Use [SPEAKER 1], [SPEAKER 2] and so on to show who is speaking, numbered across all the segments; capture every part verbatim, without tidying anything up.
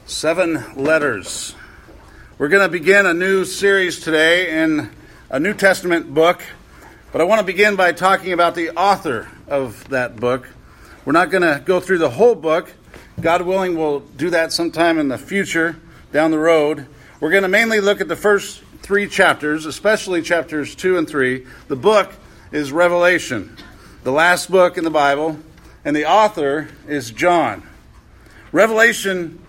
[SPEAKER 1] Seven letters. We're going to begin a new series today in a New Testament book, but I want to begin by talking about the author of that book. We're not going to go through the whole book. God willing, we'll do that sometime in the future, down the road. We're going to mainly look at the first three chapters, especially chapters two and three. The book is Revelation, the last book in the Bible, and the author is John. Revelation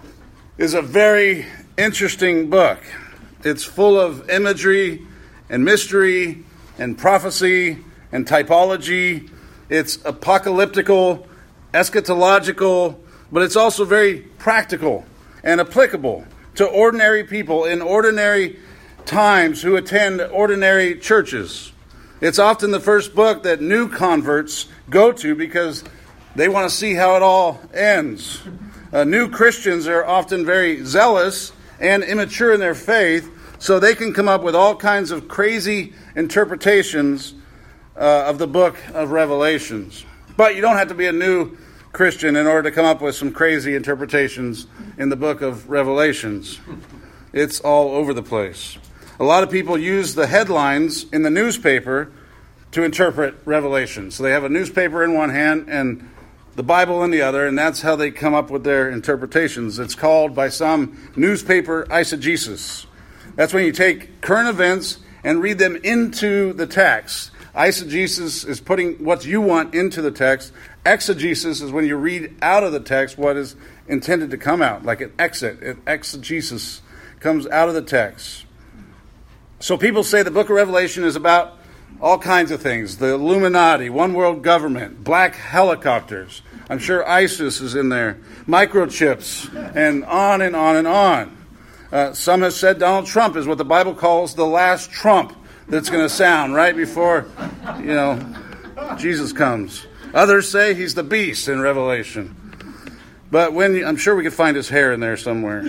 [SPEAKER 1] is a very interesting book. It's full of imagery and mystery and prophecy and typology. It's apocalyptical, eschatological, but it's also very practical and applicable to ordinary people in ordinary times who attend ordinary churches. It's often the first book that new converts go to because they want to see how it all ends. Uh, new Christians are often very zealous and immature in their faith, so they can come up with all kinds of crazy interpretations uh, of the book of Revelations. But you don't have to be a new Christian in order to come up with some crazy interpretations in the book of Revelations. It's all over the place. A lot of people use the headlines in the newspaper to interpret Revelation. So they have a newspaper in one hand and the Bible in the other, and that's how they come up with their interpretations. It's called by some newspaper eisegesis. That's when you take current events and read them into the text. Eisegesis is putting what you want into the text. Exegesis is when you read out of the text what is intended to come out, like an exit. An exegesis comes out of the text. So people say the book of Revelation is about all kinds of things. The Illuminati, one world government, black helicopters. I'm sure ISIS is in there. Microchips, and on and on and on. Uh, some have said Donald Trump is what the Bible calls the last trump that's going to sound right before, you know, Jesus comes. Others say he's the beast in Revelation. But when you, I'm sure we could find his hair in there somewhere.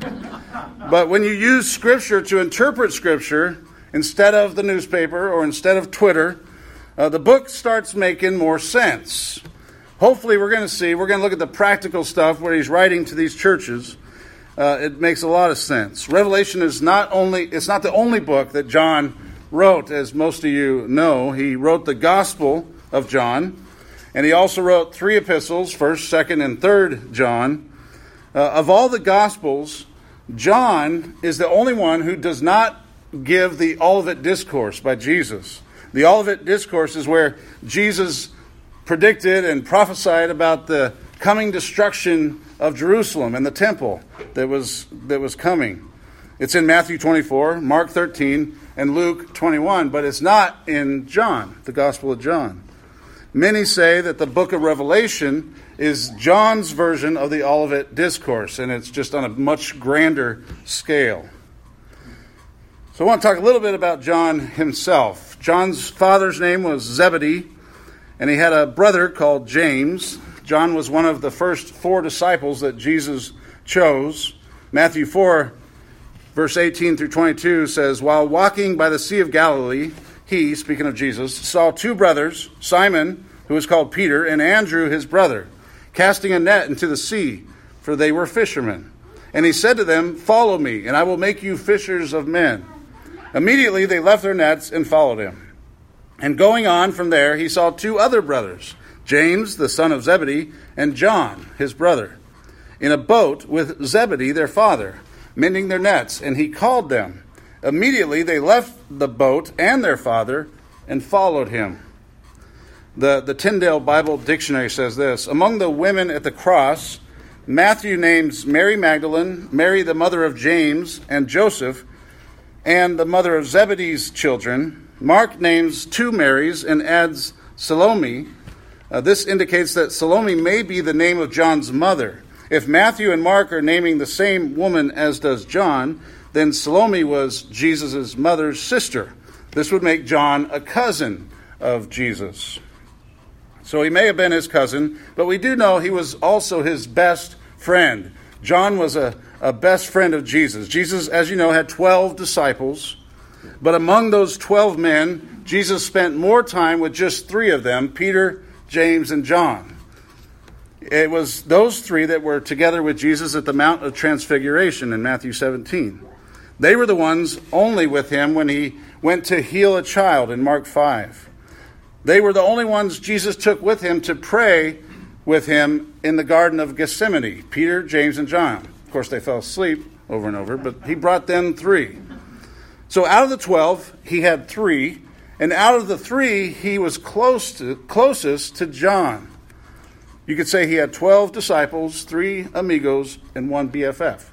[SPEAKER 1] But when you use Scripture to interpret Scripture, instead of the newspaper or instead of Twitter, uh, the book starts making more sense. Hopefully we're going to see, we're going to look at the practical stuff where he's writing to these churches. Uh, it makes a lot of sense. Revelation is not only, it's not the only book that John wrote, as most of you know. He wrote the Gospel of John, and he also wrote three epistles, first, second, and third John. Uh, of all the Gospels, John is the only one who does not give the Olivet Discourse by Jesus. The Olivet Discourse is where Jesus predicted and prophesied about the coming destruction of Jerusalem and the temple that was that was coming. It's in Matthew twenty-four, Mark thirteen, and Luke twenty-one, but it's not in John, the Gospel of John. Many say that the book of Revelation is John's version of the Olivet Discourse, and it's just on a much grander scale. So I want to talk a little bit about John himself. John's father's name was Zebedee, and he had a brother called James. John was one of the first four disciples that Jesus chose. Matthew four, verse eighteen through twenty-two says, "While walking by the Sea of Galilee, he," speaking of Jesus, "saw two brothers, Simon, who was called Peter, and Andrew his brother, casting a net into the sea, for they were fishermen. And he said to them, 'Follow me, and I will make you fishers of men.' Immediately they left their nets and followed him. And going on from there, he saw two other brothers, James, the son of Zebedee, and John, his brother, in a boat with Zebedee, their father, mending their nets, and he called them. Immediately they left the boat and their father and followed him." The, the Tyndale Bible Dictionary says this: "Among the women at the cross, Matthew names Mary Magdalene, Mary the mother of James and Joseph, and the mother of Zebedee's children. Mark names two Marys and adds Salome. Uh, this indicates that Salome may be the name of John's mother. If Matthew and Mark are naming the same woman as does John, then Salome was Jesus' mother's sister. This would make John a cousin of Jesus." So he may have been his cousin, but we do know he was also his best friend. John was a, a best friend of Jesus. Jesus, as you know, had twelve disciples. But among those twelve men, Jesus spent more time with just three of them, Peter, James, and John. It was those three that were together with Jesus at the Mount of Transfiguration in Matthew seventeen. They were the ones only with him when he went to heal a child in Mark five. They were the only ones Jesus took with him to pray with him in the Garden of Gethsemane, Peter, James, and John. Of course, they fell asleep over and over, but he brought them three. So out of the twelve, he had three, and out of the three, he was close to, closest to John. You could say he had twelve disciples, three amigos, and one B F F.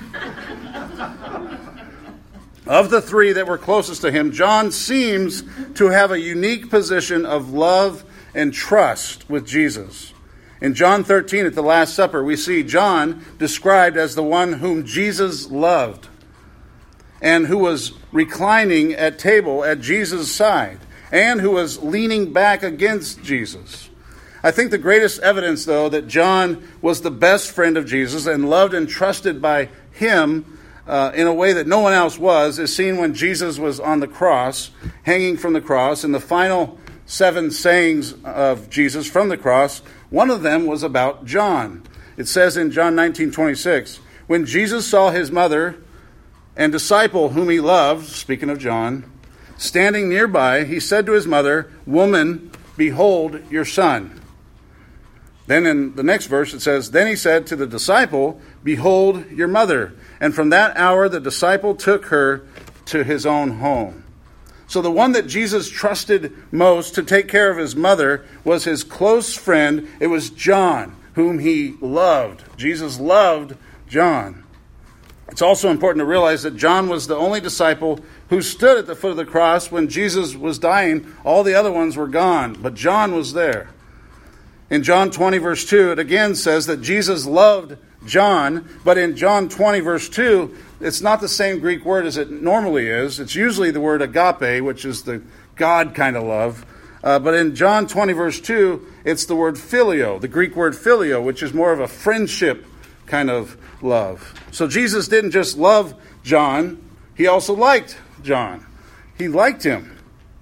[SPEAKER 1] Of the three that were closest to him, John seems to have a unique position of love and trust with Jesus. In John thirteen, at the Last Supper, we see John described as the one whom Jesus loved and who was reclining at table at Jesus' side and who was leaning back against Jesus. I think the greatest evidence, though, that John was the best friend of Jesus and loved and trusted by him Uh, in a way that no one else was, is seen when Jesus was on the cross, hanging from the cross, and the final seven sayings of Jesus from the cross, one of them was about John. It says in John nineteen twenty-six, when Jesus saw his mother and disciple whom he loved, speaking of John, standing nearby, he said to his mother, "Woman, behold your son." Then in the next verse it says, then he said to the disciple, "Behold your mother." And from that hour the disciple took her to his own home. So the one that Jesus trusted most to take care of his mother was his close friend. It was John, whom he loved. Jesus loved John. It's also important to realize that John was the only disciple who stood at the foot of the cross when Jesus was dying. All the other ones were gone, but John was there. In John twenty, verse two, it again says that Jesus loved John, but in John twenty, verse two, it's not the same Greek word as it normally is. It's usually the word agape, which is the God kind of love. Uh, but in John twenty, verse two, it's the word phileo, the Greek word phileo, which is more of a friendship kind of love. So Jesus didn't just love John, he also liked John. He liked him.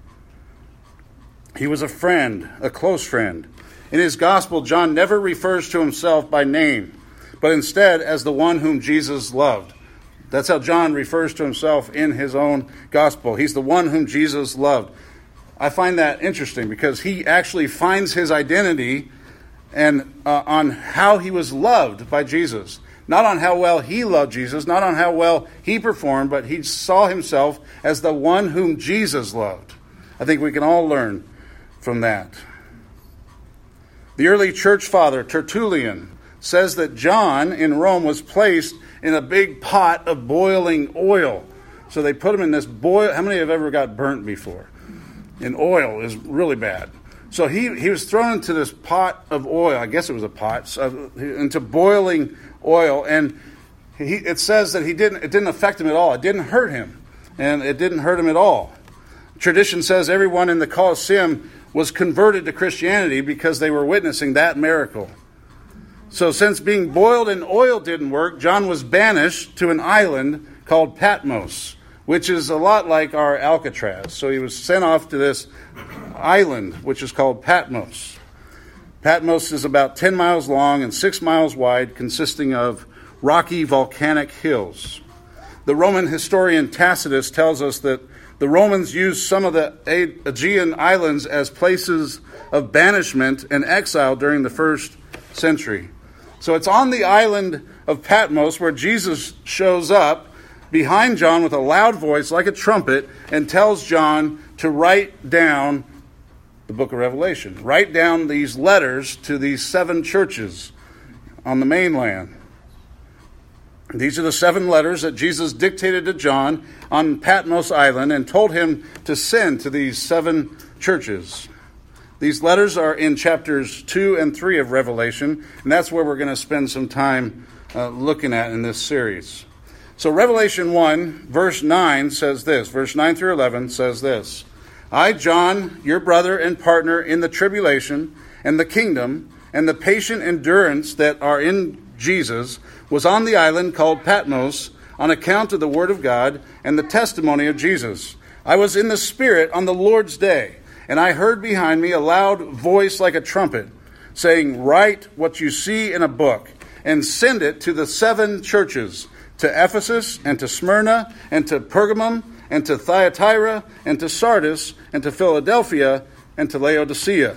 [SPEAKER 1] He was a friend, a close friend. In his gospel, John never refers to himself by name, but instead as the one whom Jesus loved. That's how John refers to himself in his own gospel. He's the one whom Jesus loved. I find that interesting because he actually finds his identity and uh, on how he was loved by Jesus. Not on how well he loved Jesus, not on how well he performed, but he saw himself as the one whom Jesus loved. I think we can all learn from that. The early church father, Tertullian, says that John in Rome was placed in a big pot of boiling oil. So they put him in this boil. How many have ever got burnt before? And oil is really bad. So he, he was thrown into this pot of oil. I guess it was a pot. So, into boiling oil. And he, it says that he didn't. It didn't affect him at all. It didn't hurt him. And it didn't hurt him at all. Tradition says everyone in the Colosseum was converted to Christianity because they were witnessing that miracle. So since being boiled in oil didn't work, John was banished to an island called Patmos, which is a lot like our Alcatraz. So he was sent off to this island, which is called Patmos. Patmos is about ten miles long and six miles wide, consisting of rocky volcanic hills. The Roman historian Tacitus tells us that the Romans used some of the Aegean islands as places of banishment and exile during the first century. So it's on the island of Patmos where Jesus shows up behind John with a loud voice like a trumpet and tells John to write down the book of Revelation. Write down these letters to these seven churches on the mainland. These are the seven letters that Jesus dictated to John on Patmos Island and told him to send to these seven churches. These letters are in chapters two and three of Revelation, and that's where we're going to spend some time uh, looking at in this series. So Revelation one, verse nine says this. Verse nine through eleven says this. I, John, your brother and partner in the tribulation and the kingdom and the patient endurance that are in Jesus, was on the island called Patmos on account of the word of God and the testimony of Jesus. I was in the Spirit on the Lord's day, and I heard behind me a loud voice like a trumpet. saying, "Write what you see in a book and send it to the seven churches, to Ephesus and to Smyrna and to Pergamum and to Thyatira and to Sardis and to Philadelphia and to Laodicea."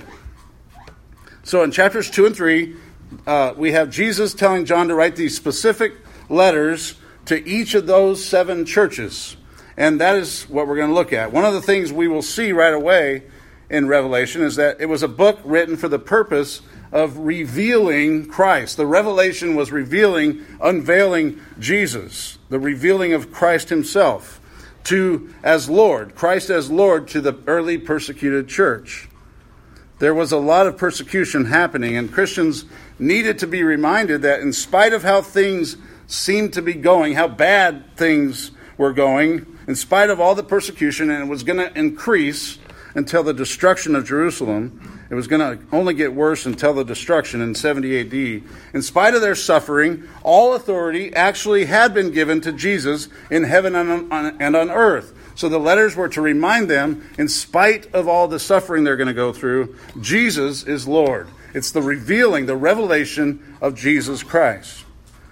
[SPEAKER 1] So in chapters two and three, uh, we have Jesus telling John to write these specific letters to each of those seven churches. And that is what we're going to look at. One of the things we will see right away in Revelation is that it was a book written for the purpose of revealing Christ. The revelation was revealing, unveiling Jesus, the revealing of Christ himself to as Lord, Christ as Lord to the early persecuted church. There was a lot of persecution happening, and Christians needed to be reminded that in spite of how things seemed to be going, how bad things were going, in spite of all the persecution, and it was going to increase until the destruction of Jerusalem. It was going to only get worse until the destruction in seventy A D. In spite of their suffering, all authority actually had been given to Jesus in heaven and on, and on earth. So the letters were to remind them, in spite of all the suffering they're going to go through, Jesus is Lord. It's the revealing, the revelation of Jesus Christ.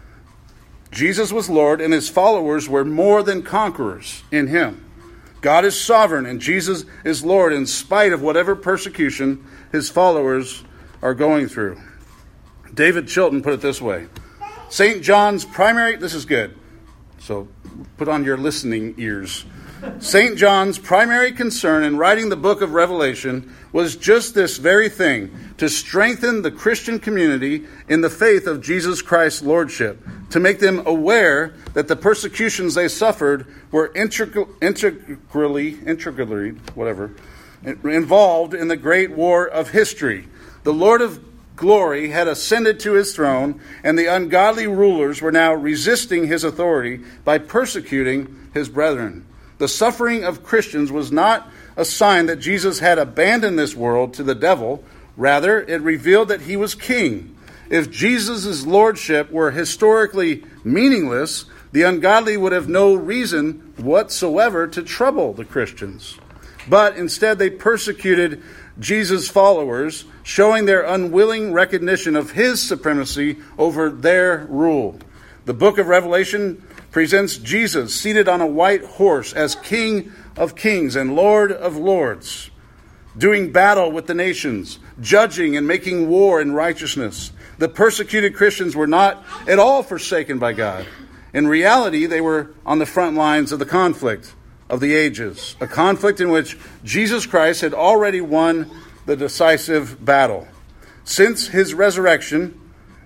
[SPEAKER 1] Jesus was Lord, and his followers were more than conquerors in him. God is sovereign, and Jesus is Lord in spite of whatever persecution his followers are going through. David Chilton put it this way: Saint John's primary, this is good, so put on your listening ears. Saint John's primary concern in writing the book of Revelation was just this very thing, to strengthen the Christian community in the faith of Jesus Christ's lordship, to make them aware that the persecutions they suffered were integral, integrally, integrally, whatever, involved in the great war of history. The Lord of glory had ascended to his throne, and the ungodly rulers were now resisting his authority by persecuting his brethren. The suffering of Christians was not a sign that Jesus had abandoned this world to the devil. Rather, it revealed that he was king. If Jesus' lordship were historically meaningless, the ungodly would have no reason whatsoever to trouble the Christians. But instead, they persecuted Jesus' followers, showing their unwilling recognition of his supremacy over their rule. The book of Revelation presents Jesus seated on a white horse as King of kings and Lord of lords, doing battle with the nations, judging and making war in righteousness. The persecuted Christians were not at all forsaken by God. In reality, they were on the front lines of the conflict of the ages, a conflict in which Jesus Christ had already won the decisive battle. Since his resurrection,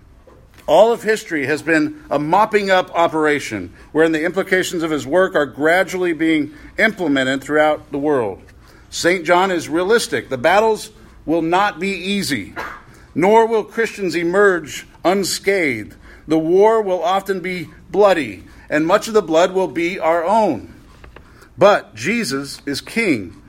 [SPEAKER 1] all of history has been a mopping up operation, wherein the implications of his work are gradually being implemented throughout the world. Saint John is realistic. The battles will not be easy, nor will Christians emerge unscathed. The war will often be bloody, and much of the blood will be our own. But Jesus is king.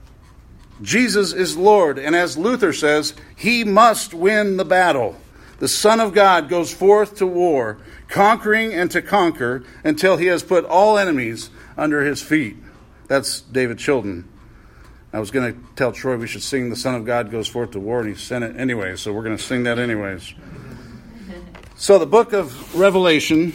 [SPEAKER 1] Jesus is Lord, and as Luther says, he must win the battle. The Son of God goes forth to war, conquering and to conquer until he has put all enemies under his feet. That's David Chilton. I was going to tell Troy we should sing The Son of God Goes Forth to War, and he sent it anyway, so we're going to sing that anyways. So the book of Revelation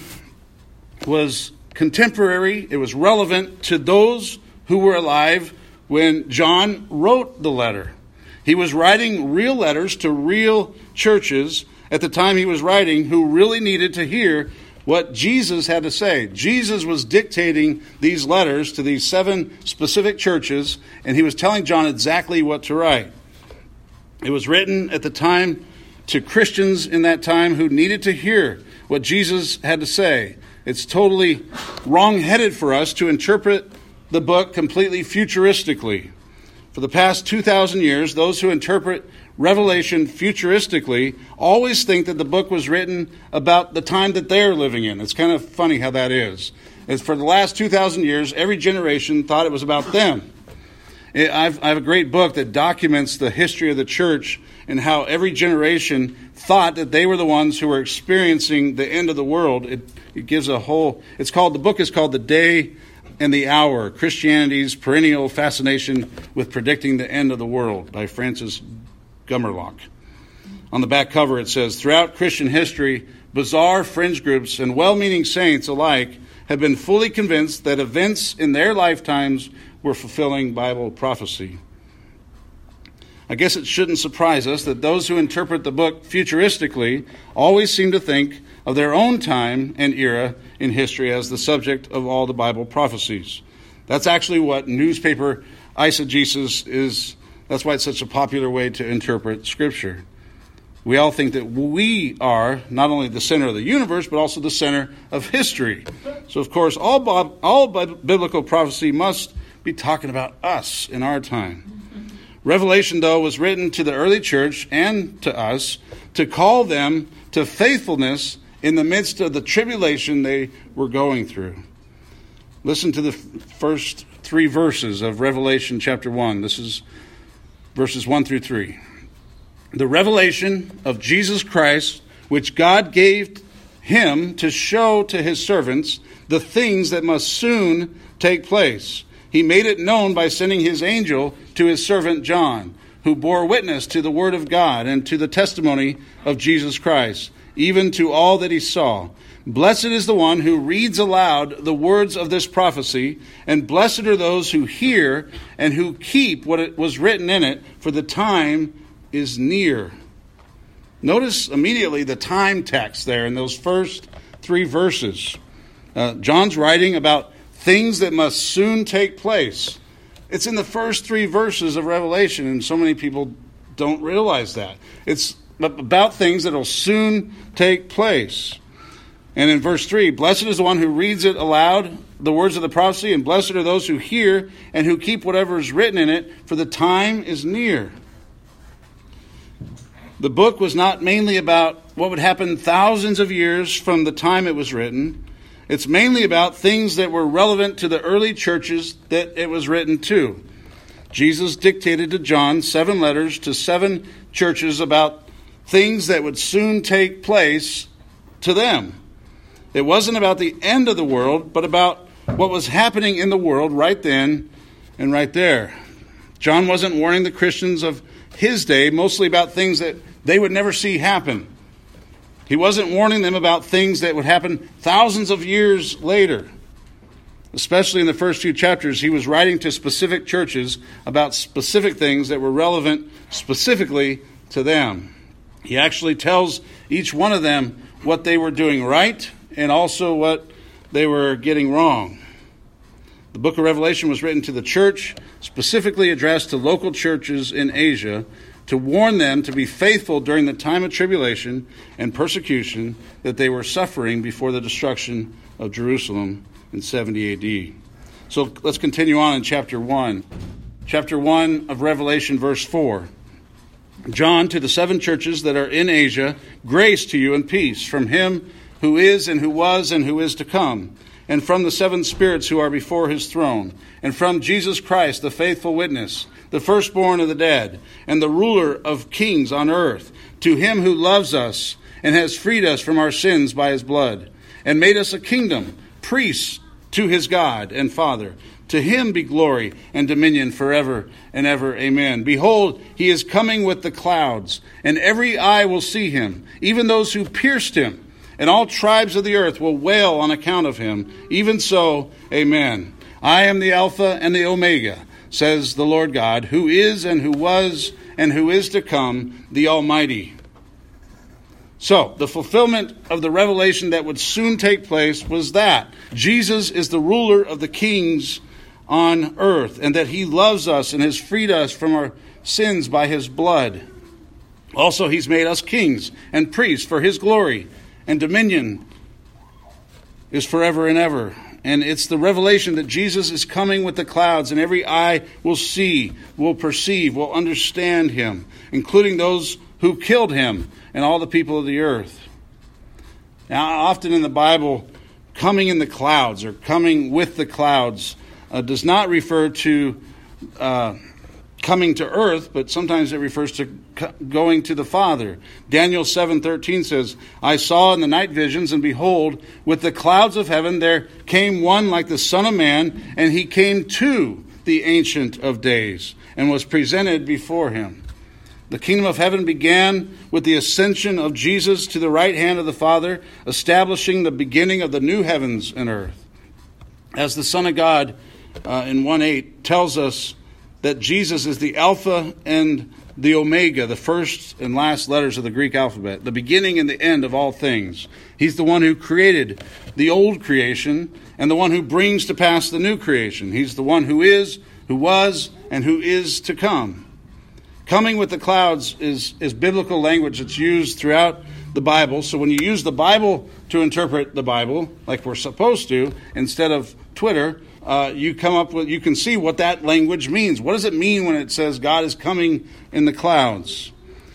[SPEAKER 1] was contemporary. It was relevant to those who were alive when John wrote the letter. He was writing real letters to real churches at the time he was writing, who really needed to hear what Jesus had to say. Jesus was dictating these letters to these seven specific churches, and he was telling John exactly what to write. It was written at the time to Christians in that time who needed to hear what Jesus had to say. It's totally wrong-headed for us to interpret the book completely futuristically. For the past two thousand years, those who interpret Revelation futuristically always think that the book was written about the time that they're living in. It's kind of funny how that is. It's for the last two thousand years, every generation thought it was about them. I've, I have a great book that documents the history of the church and how every generation thought that they were the ones who were experiencing the end of the world. It, it gives a whole, it's called, the book is called The Day and the Hour, Christianity's Perennial Fascination with Predicting the End of the World by Francis Gummerlock. On the back cover it says, "Throughout Christian history, bizarre fringe groups and well-meaning saints alike have been fully convinced that events in their lifetimes were fulfilling Bible prophecy." I guess it shouldn't surprise us that those who interpret the book futuristically always seem to think of their own time and era in history as the subject of all the Bible prophecies. That's actually what newspaper eisegesis is. That's why it's such a popular way to interpret Scripture. We all think that we are not only the center of the universe, but also the center of history. So, of course, all, all biblical prophecy must be talking about us in our time. Revelation, though, was written to the early church and to us to call them to faithfulness in the midst of the tribulation they were going through. Listen to the first three verses of Revelation chapter one. This is verses one through three. "The revelation of Jesus Christ, which God gave him to show to his servants the things that must soon take place. He made it known by sending his angel to his servant John, who bore witness to the word of God and to the testimony of Jesus Christ, even to all that he saw. Blessed is the one who reads aloud the words of this prophecy, and blessed are those who hear and who keep what it was written in it, for the time is near." Notice immediately the time text there in those first three verses. Uh, John's writing about things that must soon take place. It's in the first three verses of Revelation, and so many people don't realize that. It's about things that will soon take place. And in verse three, "Blessed is the one who reads it aloud, the words of the prophecy, and blessed are those who hear and who keep whatever is written in it, for the time is near." The book was not mainly about what would happen thousands of years from the time it was written. It's mainly about things that were relevant to the early churches that it was written to. Jesus dictated to John seven letters to seven churches about things that would soon take place to them. It wasn't about the end of the world, but about what was happening in the world right then and right there. John wasn't warning the Christians of his day mostly about things that they would never see happen. He wasn't warning them about things that would happen thousands of years later. Especially in the first few chapters, he was writing to specific churches about specific things that were relevant specifically to them. He actually tells each one of them what they were doing right and also what they were getting wrong. The book of Revelation was written to the church, specifically addressed to local churches in Asia, to warn them to be faithful during the time of tribulation and persecution that they were suffering before the destruction of Jerusalem in seventy A D. So let's continue on in chapter one. Chapter one of Revelation, verse four. "John, to the seven churches that are in Asia, grace to you and peace from him who is and who was and who is to come, and from the seven spirits who are before his throne, and from Jesus Christ, the faithful witness, the firstborn of the dead, and the ruler of kings on earth, to him who loves us and has freed us from our sins by his blood, and made us a kingdom, priests to his God and Father. To him be glory and dominion forever and ever. Amen. Behold, he is coming with the clouds, and every eye will see him, even those who pierced him, and all tribes of the earth will wail on account of him. Even so, amen. I am the Alpha and the Omega, says the Lord God, who is and who was and who is to come, the Almighty." So, the fulfillment of the revelation that would soon take place was that Jesus is the ruler of the kings on earth, and that he loves us and has freed us from our sins by his blood. Also, he's made us kings and priests for his glory, and dominion is forever and ever. And it's the revelation that Jesus is coming with the clouds, and every eye will see, will perceive, will understand him, including those who killed him and all the people of the earth. Now, often in the Bible, coming in the clouds or coming with the clouds uh, does not refer to uh, coming to earth, but sometimes it refers to going to the Father. Daniel seven thirteen says, "I saw in the night visions, and behold, with the clouds of heaven there came one like the Son of Man, and he came to the Ancient of Days, and was presented before him." The kingdom of heaven began with the ascension of Jesus to the right hand of the Father, establishing the beginning of the new heavens and earth. As the Son of God uh, in one eight tells us that Jesus is the Alpha and the Omega, the first and last letters of the Greek alphabet, the beginning and the end of all things. He's the one who created the old creation and the one who brings to pass the new creation. He's the one who is, who was, and who is to come. Coming with the clouds is, is biblical language that's used throughout the Bible. So when you use the Bible to interpret the Bible, like we're supposed to, instead of Twitter, uh, you come up with, you can see what that language means. What does it mean when it says God is coming in the clouds?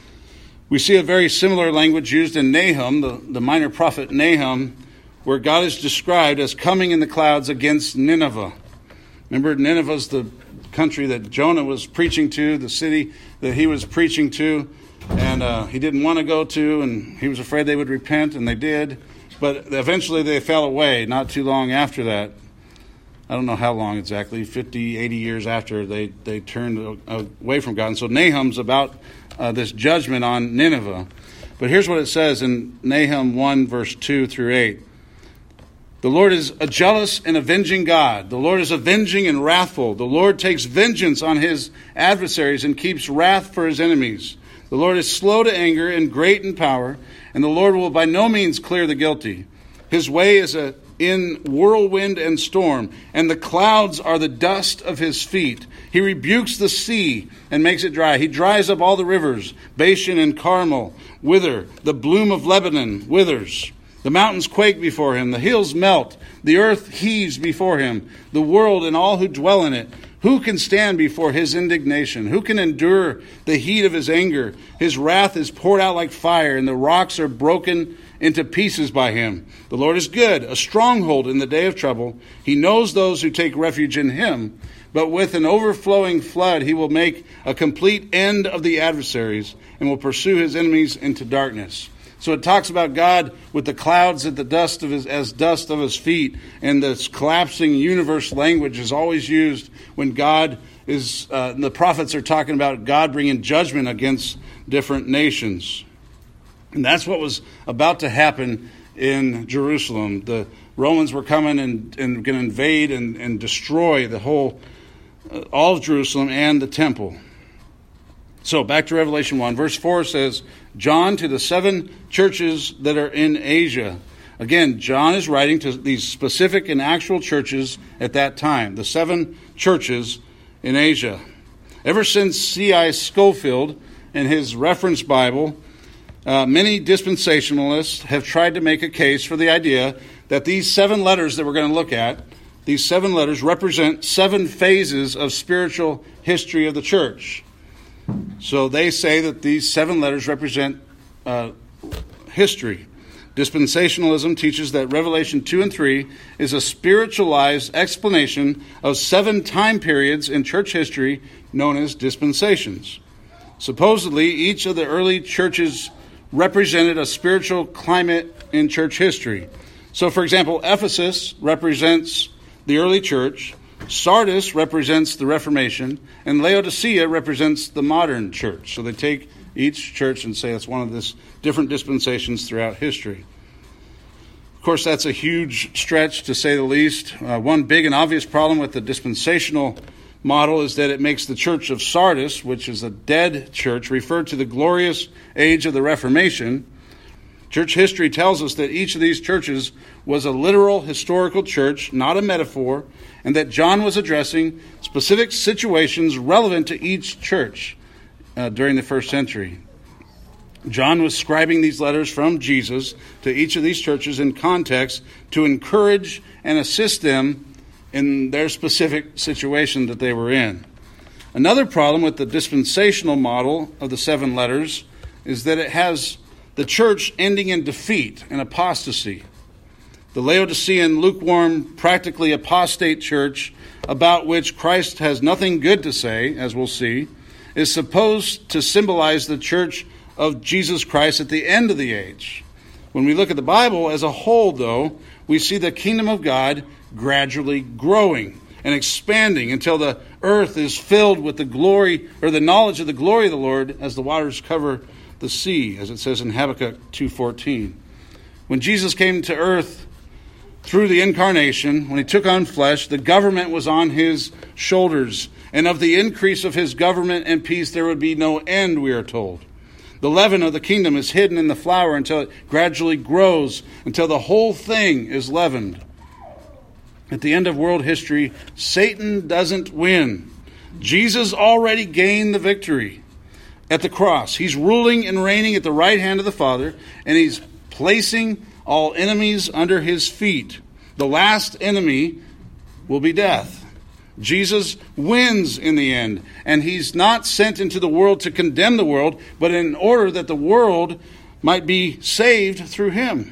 [SPEAKER 1] We see a very similar language used in Nahum, the, the minor prophet Nahum, where God is described as coming in the clouds against Nineveh. Remember, Nineveh's the country that Jonah was preaching to, the city that he was preaching to, and uh, he didn't want to go to, and he was afraid they would repent, and they did. But eventually they fell away not too long after that. I don't know how long exactly, fifty, eighty years after they, they turned away from God. And so Nahum's about uh, this judgment on Nineveh. But here's what it says in Nahum one, verse two through eight. The Lord is a jealous and avenging God. The Lord is avenging and wrathful. The Lord takes vengeance on his adversaries and keeps wrath for his enemies. The Lord is slow to anger and great in power, and the Lord will by no means clear the guilty. His way is a, in whirlwind and storm, and the clouds are the dust of his feet. He rebukes the sea and makes it dry. He dries up all the rivers. Bashan and Carmel wither. The bloom of Lebanon withers. The mountains quake before him. The hills melt. The earth heaves before him. The world and all who dwell in it. Who can stand before his indignation? Who can endure the heat of his anger? His wrath is poured out like fire, and the rocks are broken into pieces by him. The Lord is good, a stronghold in the day of trouble. He knows those who take refuge in him. But with an overflowing flood, he will make a complete end of the adversaries and will pursue his enemies into darkness. So it talks about God with the clouds at the dust of his, as dust of his feet, and this collapsing universe language is always used when God is, uh, the prophets are talking about God bringing judgment against different nations. And that's what was about to happen in Jerusalem. The Romans were coming and, and going to invade and, and destroy the whole, uh, all of Jerusalem and the temple. So back to Revelation one. Verse four says, John to the seven churches that are in Asia. Again, John is writing to these specific and actual churches at that time. The seven churches in Asia. Ever since C I Scofield in his reference Bible, uh, many dispensationalists have tried to make a case for the idea that these seven letters that we're going to look at, these seven letters represent seven phases of spiritual history of the church. So they say that these seven letters represent uh, history. Dispensationalism teaches that Revelation two and three is a spiritualized explanation of seven time periods in church history known as dispensations. Supposedly, each of the early churches represented a spiritual climate in church history. So, for example, Ephesus represents the early church, Sardis represents the Reformation, and Laodicea represents the modern church. So they take each church and say it's one of this different dispensations throughout history. Of course, that's a huge stretch, to say the least. Uh, one big and obvious problem with the dispensational model is that it makes the church of Sardis, which is a dead church, refer to the glorious age of the Reformation. Church history tells us that each of these churches was a literal historical church, not a metaphor, and that John was addressing specific situations relevant to each church uh, during the first century. John was scribing these letters from Jesus to each of these churches in context to encourage and assist them in their specific situation that they were in. Another problem with the dispensational model of the seven letters is that it has the church ending in defeat and apostasy. The Laodicean, lukewarm, practically apostate church, about which Christ has nothing good to say, as we'll see, is supposed to symbolize the church of Jesus Christ at the end of the age. When we look at the Bible as a whole, though, we see the kingdom of God gradually growing. and expanding until the earth is filled with the glory or the knowledge of the glory of the Lord as the waters cover the sea, as it says in Habakkuk two fourteen. When Jesus came to earth through the incarnation, when he took on flesh, the government was on his shoulders. And of the increase of his government and peace there would be no end, we are told. The leaven of the kingdom is hidden in the flour until it gradually grows, until the whole thing is leavened. At the end of world history, Satan doesn't win. Jesus already gained the victory at the cross. He's ruling and reigning at the right hand of the Father, and he's placing all enemies under his feet. The last enemy will be death. Jesus wins in the end, and he's not sent into the world to condemn the world, but in order that the world might be saved through him.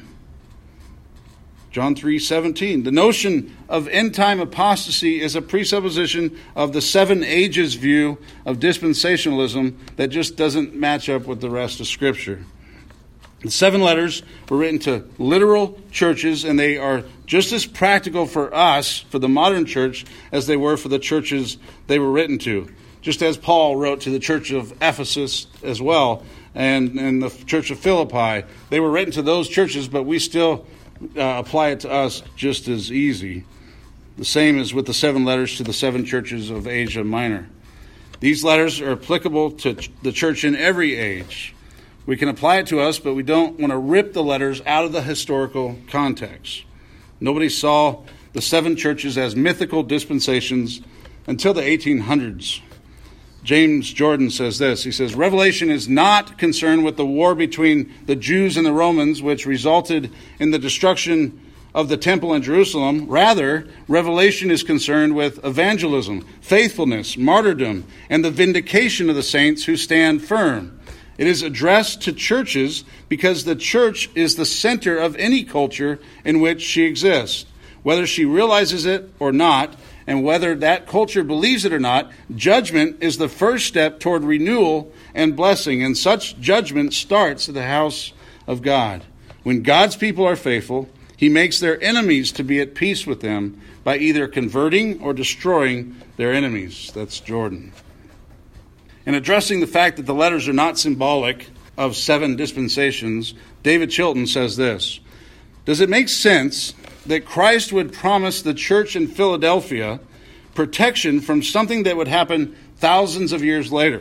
[SPEAKER 1] John three seventeen. The notion of end-time apostasy is a presupposition of the seven ages view of dispensationalism that just doesn't match up with the rest of Scripture. The seven letters were written to literal churches, and they are just as practical for us, for the modern church, as they were for the churches they were written to. Just as Paul wrote to the church of Ephesus as well, and, and the church of Philippi. They were written to those churches, but we still uh, apply it to us just as easy. The same as with the seven letters to the seven churches of Asia Minor. These letters are applicable to the church in every age. We can apply it to us, but we don't want to rip the letters out of the historical context. Nobody saw the seven churches as mythical dispensations until the eighteen hundreds. James Jordan says this. He says, Revelation is not concerned with the war between the Jews and the Romans, which resulted in the destruction of the temple in Jerusalem. Rather, Revelation is concerned with evangelism, faithfulness, martyrdom, and the vindication of the saints who stand firm. It is addressed to churches because the church is the center of any culture in which she exists. Whether she realizes it or not, and whether that culture believes it or not, judgment is the first step toward renewal and blessing, and such judgment starts at the house of God. When God's people are faithful, he makes their enemies to be at peace with them by either converting or destroying their enemies. That's Jordan. In addressing the fact that the letters are not symbolic of seven dispensations, David Chilton says this. Does it make sense that Christ would promise the church in Philadelphia protection from something that would happen thousands of years later?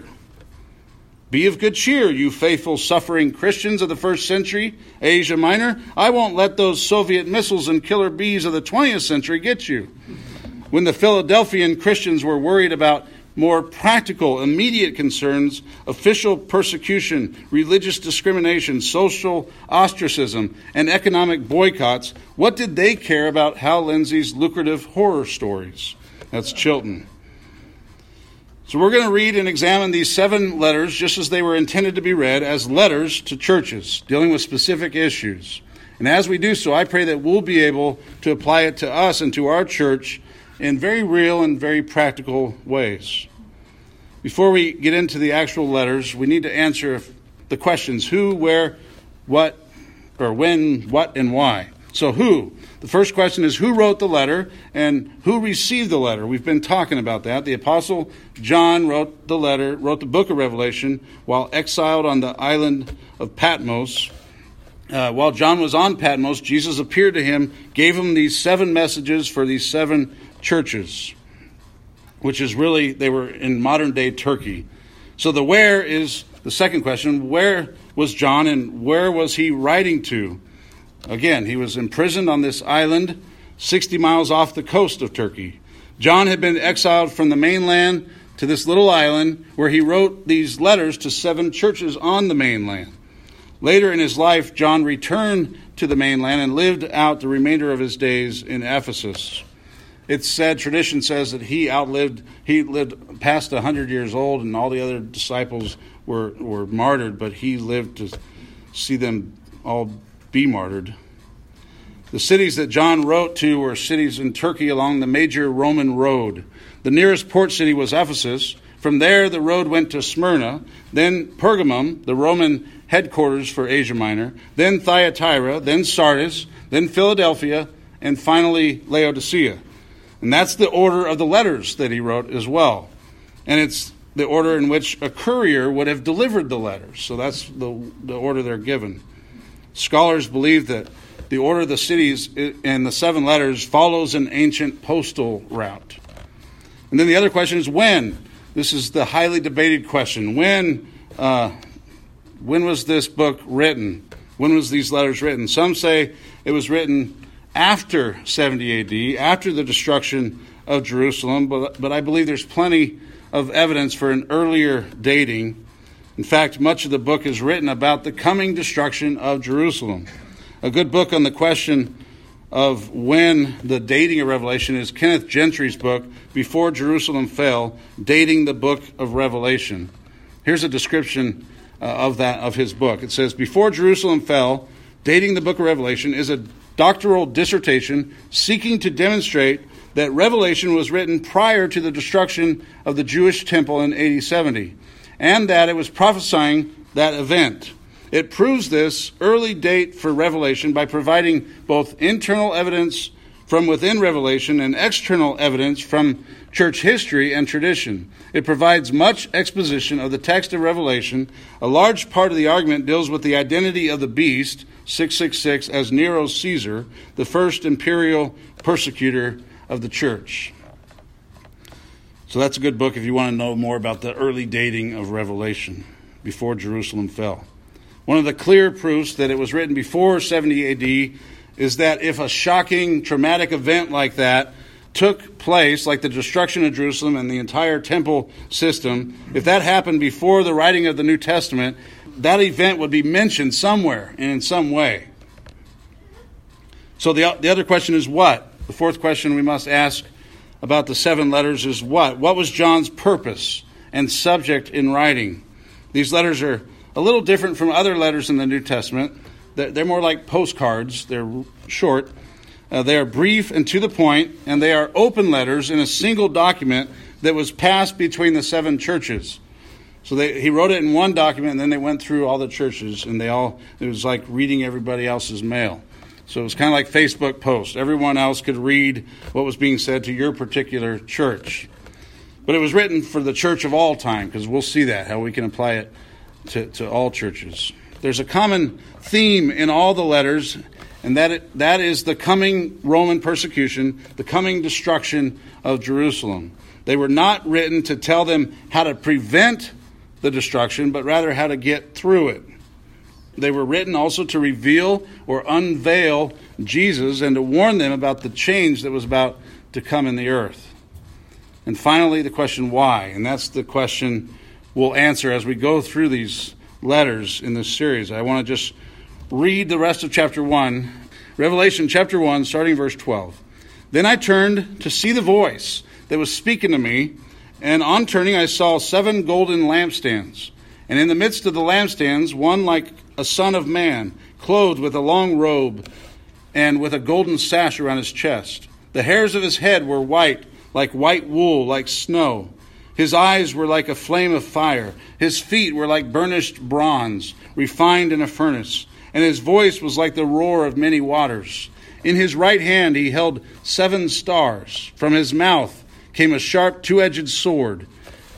[SPEAKER 1] Be of good cheer, you faithful suffering Christians of the first century, Asia Minor. I won't let those Soviet missiles and killer bees of the twentieth century get you. When the Philadelphian Christians were worried about more practical, immediate concerns, official persecution, religious discrimination, social ostracism, and economic boycotts, what did they care about Hal Lindsey's lucrative horror stories? That's Chilton. So we're going to read and examine these seven letters just as they were intended to be read, as letters to churches dealing with specific issues. And as we do so, I pray that we'll be able to apply it to us and to our church in very real and very practical ways. Before we get into the actual letters, we need to answer the questions who, where, what, or when, what, and why. So who? The first question is who wrote the letter and who received the letter? We've been talking about that. The Apostle John wrote the letter, wrote the book of Revelation while exiled on the island of Patmos. Uh, while John was on Patmos, Jesus appeared to him, gave him these seven messages for these seven churches, which is really, they were in modern-day Turkey. So the where is the second question. Where was John and where was he writing to? Again, he was imprisoned on this island sixty miles off the coast of Turkey. John had been exiled from the mainland to this little island where he wrote these letters to seven churches on the mainland. Later in his life, John returned to the mainland and lived out the remainder of his days in Ephesus. It's said, tradition says that he outlived, he lived past one hundred years old, and all the other disciples were, were martyred, but he lived to see them all be martyred. The cities that John wrote to were cities in Turkey along the major Roman road. The nearest port city was Ephesus. From there, the road went to Smyrna, then Pergamum, the Roman headquarters for Asia Minor, then Thyatira, then Sardis, then Philadelphia, and finally Laodicea. And that's the order of the letters that he wrote as well. And it's the order in which a courier would have delivered the letters. So that's the, the order they're given. Scholars believe that the order of the cities in the seven letters follows an ancient postal route. And then the other question is when? This is the highly debated question. When, uh, when was this book written? When was these letters written? Some say it was written after seventy A D, after the destruction of Jerusalem, but, but I believe there's plenty of evidence for an earlier dating. In fact, much of the book is written about the coming destruction of Jerusalem. A good book on the question of when the dating of Revelation is Kenneth Gentry's book, Before Jerusalem Fell, Dating the Book of Revelation. Here's a description uh, of that of his book. It says, Before Jerusalem Fell, Dating the Book of Revelation is a doctoral dissertation seeking to demonstrate that Revelation was written prior to the destruction of the Jewish temple in A D seventy, and that it was prophesying that event. It proves this early date for Revelation by providing both internal evidence from within Revelation and external evidence from church history and tradition. It provides much exposition of the text of Revelation. A large part of the argument deals with the identity of the beast, six six six, as Nero Caesar, the first imperial persecutor of the church. So that's a good book if you want to know more about the early dating of Revelation, Before Jerusalem Fell. One of the clear proofs that it was written before seventy A D is that if a shocking, traumatic event like that took place, like the destruction of Jerusalem and the entire temple system, if that happened before the writing of the New Testament, that event would be mentioned somewhere and in some way. So the, the other question is what? The fourth question we must ask about the seven letters is what? What was John's purpose and subject in writing? These letters are a little different from other letters in the New Testament. They're more like postcards. They're short. Uh, they are brief and to the point, and they are open letters in a single document that was passed between the seven churches. So they, he wrote it in one document, and then they went through all the churches, and they all, it was like reading everybody else's mail. So it was kind of like Facebook posts. Everyone else could read what was being said to your particular church. But it was written for the church of all time, because we'll see that, how we can apply it to, to all churches. There's a common theme in all the letters, and that it, that is the coming Roman persecution, the coming destruction of Jerusalem. They were not written to tell them how to prevent the destruction, but rather how to get through it. They were written also to reveal or unveil Jesus and to warn them about the change that was about to come in the earth. And finally, the question why, and that's the question we'll answer as we go through these letters in this series. I want to just read the rest of chapter one. Revelation chapter one, starting verse twelve. Then I turned to see the voice that was speaking to me, and on turning I saw seven golden lampstands. And in the midst of the lampstands, one like a son of man, clothed with a long robe, and with a golden sash around his chest. The hairs of his head were white, like white wool, like snow. His eyes were like a flame of fire. His feet were like burnished bronze, refined in a furnace. And his voice was like the roar of many waters. In his right hand he held seven stars. From his mouth came a sharp two-edged sword.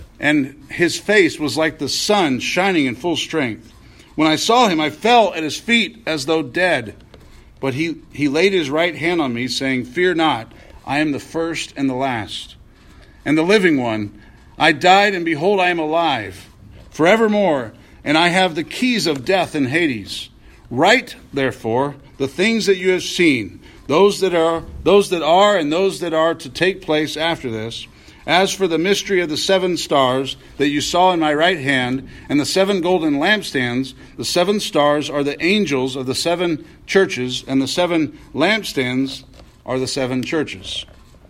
[SPEAKER 1] And his face was like the sun shining in full strength. When I saw him, I fell at his feet as though dead. But he, he laid his right hand on me, saying, Fear not, I am the first and the last, and the living one. I died, and behold, I am alive forevermore, and I have the keys of death and Hades. Write, therefore, the things that you have seen, those that are, those that are, and those that are to take place after this. As for the mystery of the seven stars that you saw in my right hand, and the seven golden lampstands, the seven stars are the angels of the seven churches, and the seven lampstands are the seven churches.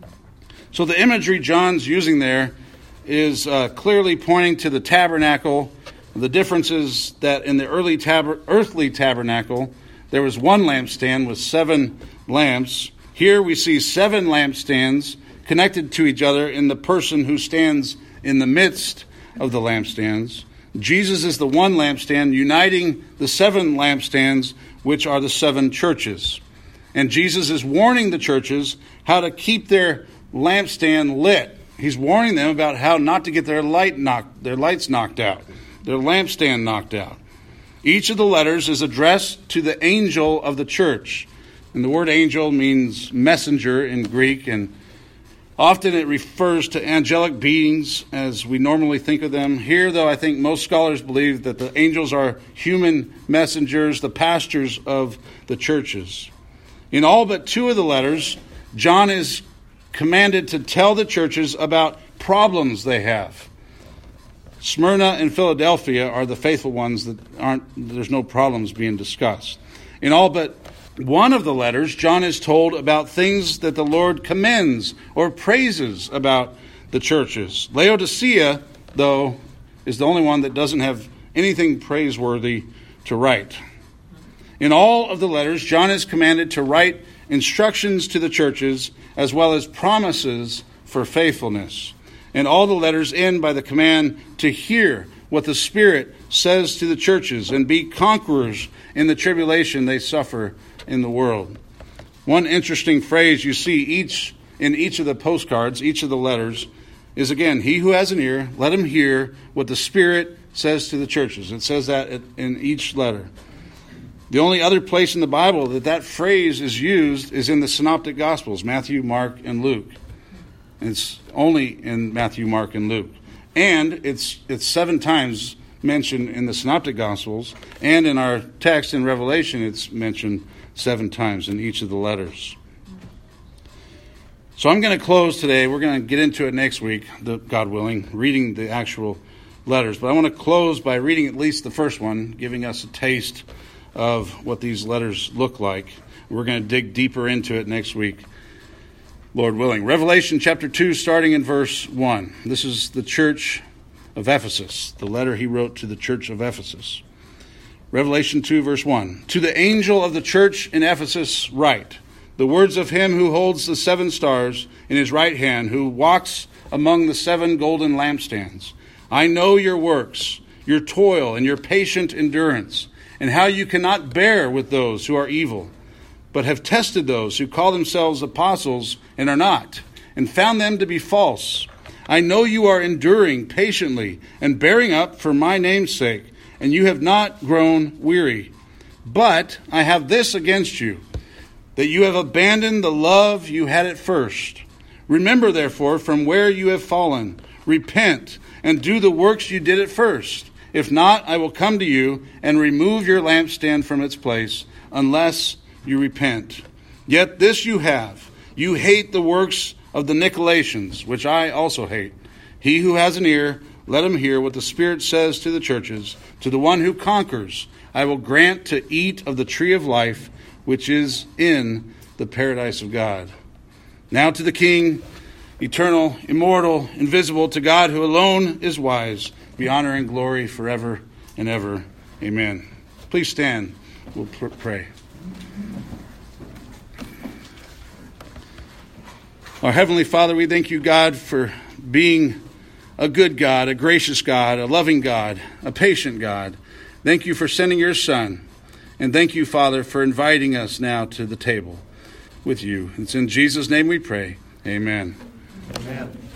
[SPEAKER 1] So the imagery John's using there is uh, clearly pointing to the tabernacle. The difference is that in the early tab- earthly tabernacle, there was one lampstand with seven lamps. Here we see seven lampstands connected to each other in the person who stands in the midst of the lampstands. Jesus is the one lampstand uniting the seven lampstands, which are the seven churches. And Jesus is warning the churches how to keep their lampstand lit. He's warning them about how not to get their light knocked, their lights knocked out, their lampstand knocked out. Each of the letters is addressed to the angel of the church. And the word angel means messenger in Greek, and often it refers to angelic beings as we normally think of them. Here, though, I think most scholars believe that the angels are human messengers, the pastors of the churches. In all but two of the letters, John is commanded to tell the churches about problems they have. Smyrna and Philadelphia are the faithful ones that aren't, there's no problems being discussed. In all but one of the letters, John is told about things that the Lord commends or praises about the churches. Laodicea, though, is the only one that doesn't have anything praiseworthy to write. In all of the letters, John is commanded to write instructions to the churches as well as promises for faithfulness. And all the letters end by the command to hear what the Spirit says to the churches and be conquerors in the tribulation they suffer in the world. One interesting phrase you see each in each of the postcards, each of the letters, is again, he who has an ear, let him hear what the Spirit says to the churches. It says that in each letter. The only other place in the Bible that that phrase is used is in the Synoptic Gospels, Matthew, Mark, and Luke. It's only in Matthew, Mark, and Luke. And it's it's seven times mentioned in the Synoptic Gospels, and in our text in Revelation, it's mentioned seven times in each of the letters. So I'm going to close today. We're going to get into it next week, the, God willing, reading the actual letters. But I want to close by reading at least the first one, giving us a taste of what these letters look like. We're going to dig deeper into it next week, Lord willing. Revelation chapter two, starting in verse one. This is the church of Ephesus, the letter he wrote to the church of Ephesus. Revelation two, verse one. To the angel of the church in Ephesus write, the words of him who holds the seven stars in his right hand, who walks among the seven golden lampstands. I know your works, your toil, and your patient endurance, and how you cannot bear with those who are evil, but have tested those who call themselves apostles and are not, and found them to be false. I know you are enduring patiently and bearing up for my name's sake, and you have not grown weary. But I have this against you, that you have abandoned the love you had at first. Remember, therefore, from where you have fallen, repent, and do the works you did at first. If not, I will come to you and remove your lampstand from its place, unless you repent. Yet this you have. You hate the works of the Nicolaitans, which I also hate. He who has an ear, let him hear what the Spirit says to the churches. To the one who conquers, I will grant to eat of the tree of life, which is in the paradise of God. Now to the King, eternal, immortal, invisible, to God who alone is wise, be honor and glory forever and ever. Amen. Please stand. We'll pr- pray. Our Heavenly Father, we thank you, God, for being a good God, a gracious God, a loving God, a patient God. Thank you for sending your Son. And thank you, Father, for inviting us now to the table with you. It's in Jesus' name we pray. Amen.
[SPEAKER 2] Amen.